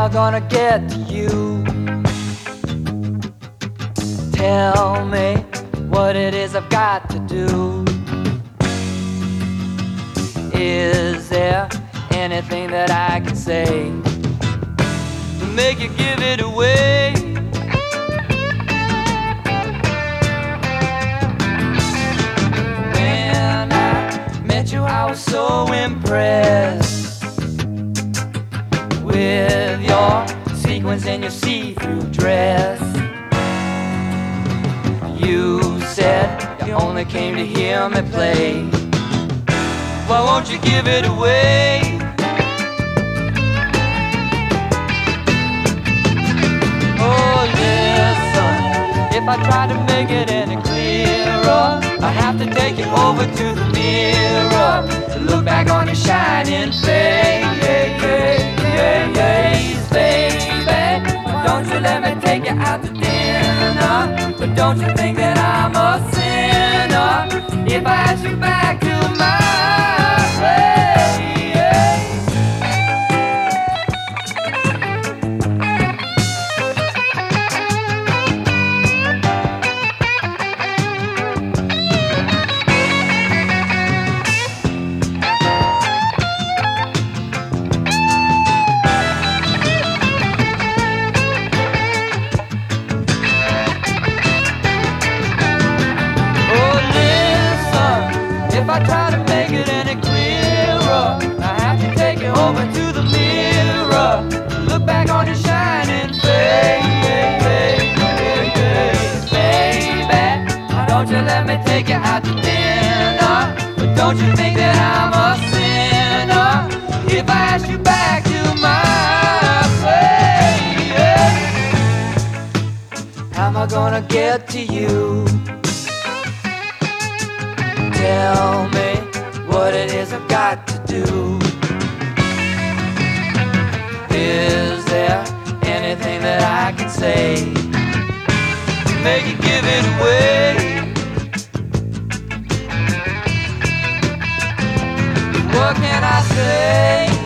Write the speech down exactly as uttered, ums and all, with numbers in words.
I gonna get to you? Tell me what it is I've got to do. Is there anything that I can say to make you give it away? When I met you, I was so impressed with your sequins and your see-through dress. You said you only came to hear me play. Why won't you give it away? Oh, listen, if I try to make it any clearer, I have to take you over to the mirror to look back on your shining face, baby. Don't you let me take you out to dinner, but don't you think that I'm a sinner if I ask you back to my place? If I try to make it any clearer, I have to take you over to the mirror, look back on your shining face, baby. Don't you let me take you out to dinner, but don't you think that I'm a sinner if I ask you back to my place? How am I gonna get to you? Tell me what it is I've got to do. Is there anything that I can say to make you give it away? What can I say?